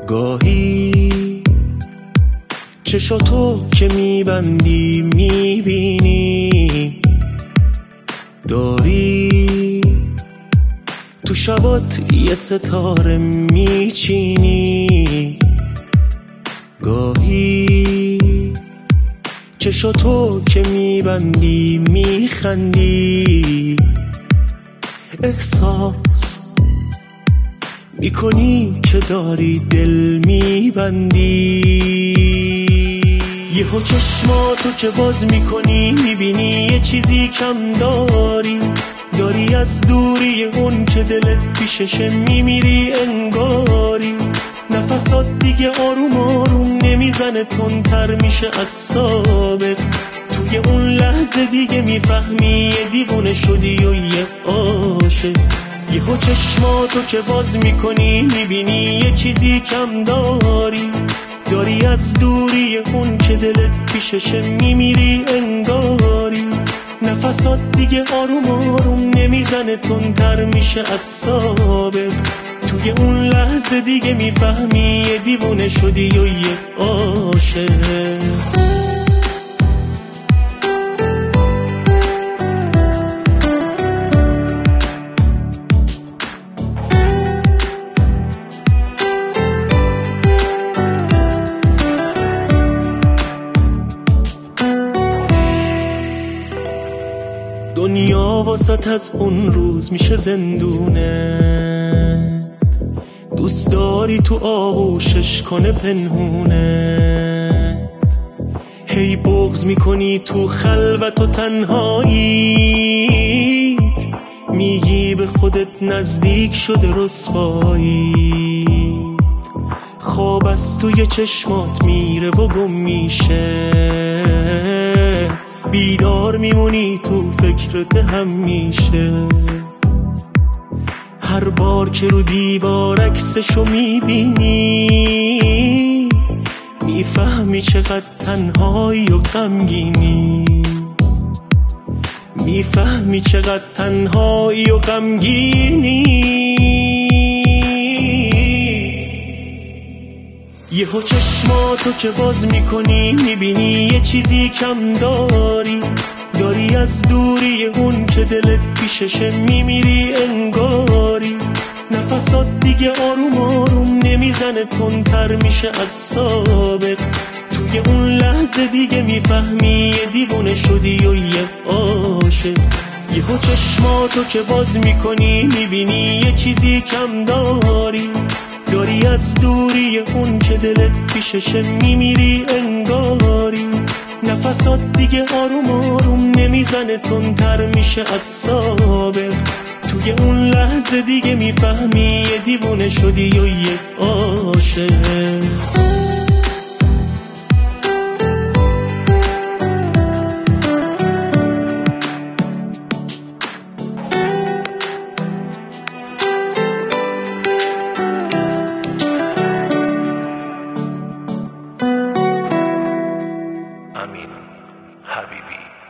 گاهی چشاتو که میبندی میبینی داری تو شبات یه ستاره میچینی. گاهی چشاتو که میبندی میخندی، احساس میکنی که داری دل میبندی. یهو چشماتو که باز میکنی میبینی یه چیزی کم داری از دوری اون که دلت پیششه میمیری انگاری. نفسات دیگه آروم آروم نمیزنه، تندتر میشه از سابق. توی اون لحظه دیگه میفهمی یه دیوونه شدی و یه عاشق. یهو چشماتو که باز میکنی میبینی یه چیزی کم داری از دوری اون که دلت پیششه میمیری انگاری. نفسات دیگه آروم آروم نمیزنه، تندتر میشه از سابق. توی اون لحظه دیگه میفهمی یه دیوونه شدی و یه عاشق. دنیا واسط از اون روز میشه زندونه، دوست داری تو آغوشش کنه پنهونه. هی بغض میکنی تو خلوت و تنهاییت، میگی به خودت نزدیک شده رسواییت. خواب از توی چشمات میره و گم میشه، بیدار میمونی تو فکرت همیشه. هر بار که رو دیوار عکسشو میبینی میفهمی چقدر تنهایی و غمگینی. میفهمی چقدر تنهایی و غمگینی. یهو چشماتو که باز میکنی میبینی یه چیزی کم داری از دوری اون که دلت پیششه میمیری انگاری. نفسات دیگه آروم آروم نمیزنه، تندتر میشه از سابق. توی اون لحظه دیگه میفهمی یه دیوونه شدی و یه عاشق. یهو چشماتو که باز میکنی میبینی یه چیزی کم داری از دوری اون که دلت پیششه میمیری انگاری. نفسات دیگه آروم آروم نمیزنه، تندتر میشه از سابق. توی اون لحظه دیگه میفهمی یه دیوونه شدی و یه عاشق. امین حبیبی.